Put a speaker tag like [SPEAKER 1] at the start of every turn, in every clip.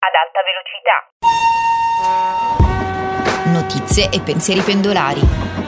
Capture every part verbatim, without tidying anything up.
[SPEAKER 1] ad alta velocità.
[SPEAKER 2] Notizie e pensieri pendolari.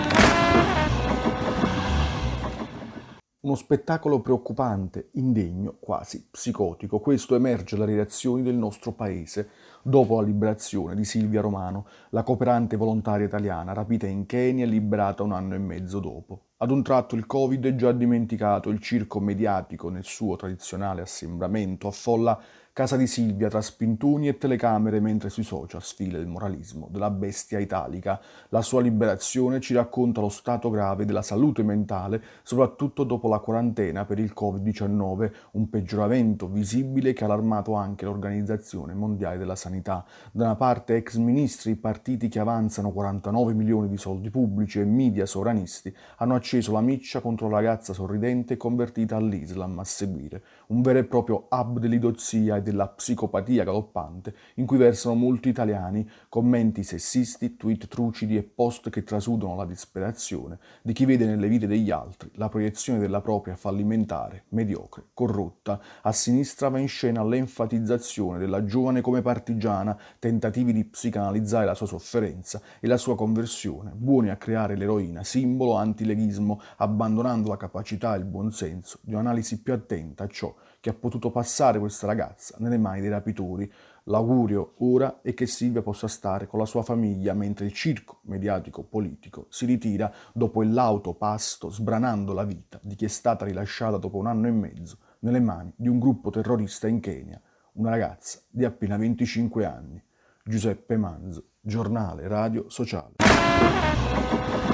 [SPEAKER 3] Uno spettacolo preoccupante, indegno, quasi psicotico. Questo emerge dalle reazioni del nostro paese dopo la liberazione di Silvia Romano, la cooperante volontaria italiana rapita in Kenya e liberata un anno e mezzo dopo. Ad un tratto il Covid è già dimenticato, il circo mediatico nel suo tradizionale assembramento affolla casa di Silvia tra spintoni e telecamere mentre sui social sfila il moralismo della bestia italica. La sua liberazione ci racconta lo stato grave della salute mentale, soprattutto dopo la quarantena per il covid diciannove, un peggioramento visibile che ha allarmato anche l'Organizzazione Mondiale della Sanità. Da una parte ex ministri, partiti che avanzano quarantanove milioni di soldi pubblici e media sovranisti hanno acceso la miccia contro la ragazza sorridente convertita all'Islam a seguire, un vero e proprio hub dell'idiozia e della psicopatia galoppante in cui versano molti italiani, commenti sessisti, tweet trucidi e post che trasudono la disperazione di chi vede nelle vite degli altri la proiezione della propria fallimentare, mediocre, corrotta. A sinistra va in scena l'enfatizzazione della giovane come partigiana, tentativi di psicanalizzare la sua sofferenza e la sua conversione, buoni a creare l'eroina, simbolo antileghismo, abbandonando la capacità e il buonsenso di un'analisi più attenta a ciò che ha potuto passare questa ragazza nelle mani dei rapitori. L'augurio ora è che Silvia possa stare con la sua famiglia mentre il circo mediatico politico si ritira dopo il lauto pasto sbranando la vita di chi è stata rilasciata dopo un anno e mezzo nelle mani di un gruppo terrorista in Kenya, una ragazza di appena venticinque anni. Giuseppe Manzo, Giornale Radio Sociale.